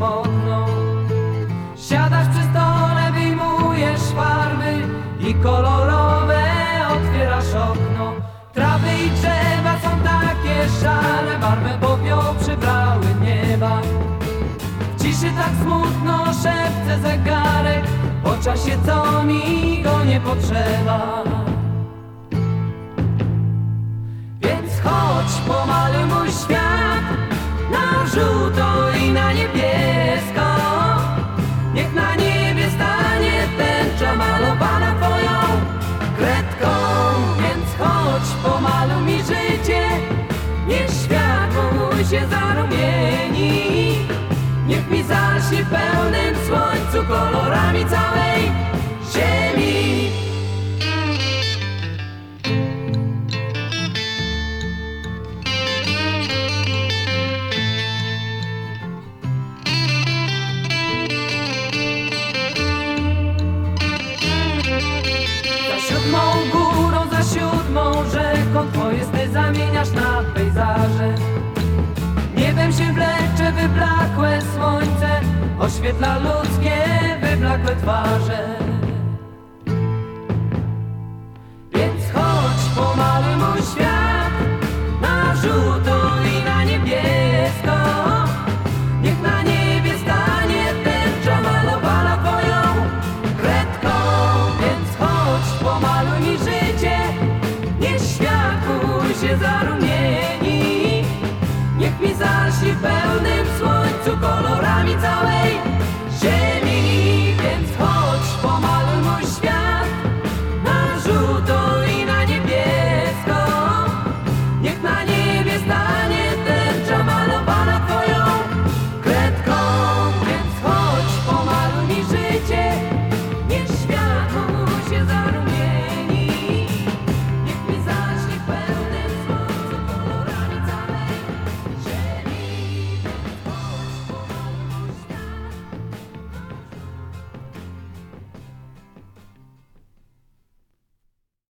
mokną. Siadasz przy stole, wyjmujesz farby i kolorowe otwierasz okno. Trawy i drzewa są takie szare, barwę popiół przybrały nieba. W ciszy tak smutno szepce zegarek, po czasie co mi go nie potrzeba. Więc chodź, pomaluj mój świat na żółto i na niebiesko. Niech na niebie stanie tęcza malowana twoją kredką. Więc chodź, pomaluj mi życie, niech światło mój się zarumieni. Niech mi zaśnie w pełnym słońcu kolorami całej ziemi. Za siódmą górą, za siódmą rzeką twoje sny zamieniasz na pejzaże. Niebem się wlecze wyblakłe słońce, oświetla ludzkie wyblakłe twarze.